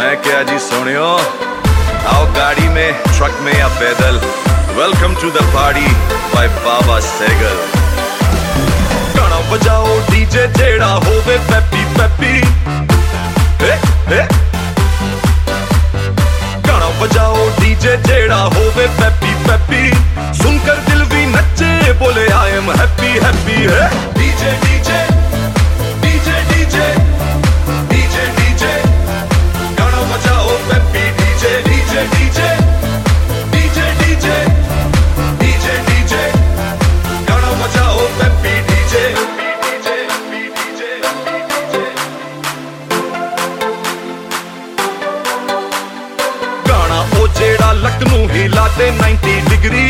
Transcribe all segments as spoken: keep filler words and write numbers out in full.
मैं क्या जी सुनियो, आओ गाड़ी में, ट्रक में या पैदल, welcome to the party by Baba Sehgal. गाना बजाओ डीजे जेड़ा होवे पैपी पैपी, हे हे गाना बजाओ डीजे जेड़ा होवे पैपी पैपी, सुनकर दिल भी नचे बोले आई एम हैप्पी हैप्पी। है DJ DJ DJ DJ DJ DJ गाना बजाओ पैपी, DJ DJ DJ DJ DJ DJ DJ गाना बजाओ पैपी, डीजे डीजे डीजे गाना ओ जेड़ा लक नू हिला दे नाइंटी डिग्री,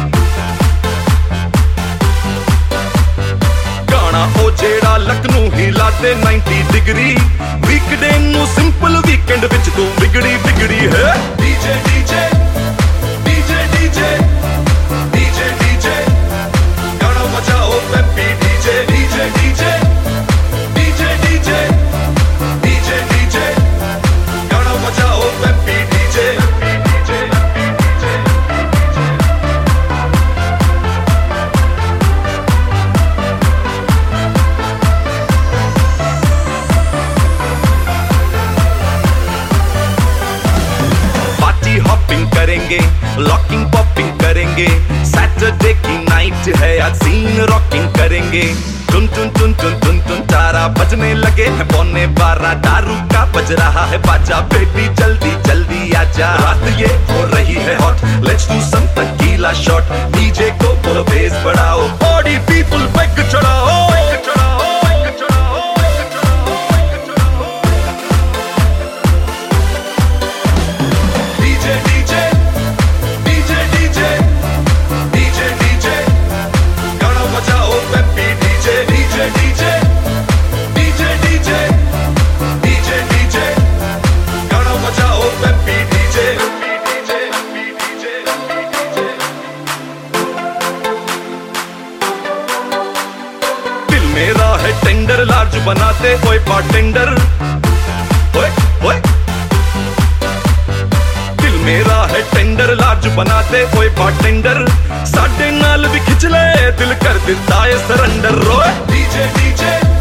ओ जेड़ा लक नू हिला दे नाइंटी डिग्री, वीकडे नू सिंपल वीकेंड विच तू बिगड़ी बिगड़ी। है DJ DJ DJ DJ DJ DJ गाना बजाओ पैपी, DJ DJ DJ DJ DJ DJ DJ गाना बजाओ पैपी, डीजे डीजे करेंगे, लॉकिंग पॉपिंग करेंगे, सैटरडे की नाइट है आज सीन रॉकिंग करेंगे। टुन टुन टुन टुन टुन टुन तारा बजने लगे हैं पौने बारह, दारू का बज रहा है बाजा, बेबी जल्दी जल्दी आजा, रात ये हो रही है hot, let's do some tequila shot, DJ को बोलो बेस बढ़ाओ, बॉडी पीपल बैक चढ़ाओ। मेरा है टेंडर लार्ज बनाते ओए बारटेंडर, ओए ओए दिल मेरा है टेंडर लार्ज बनाते ओए बारटेंडर, साडे नाल भी खिंच ले दिल कर दिता है सरेंडर। ओए डीजे डीजे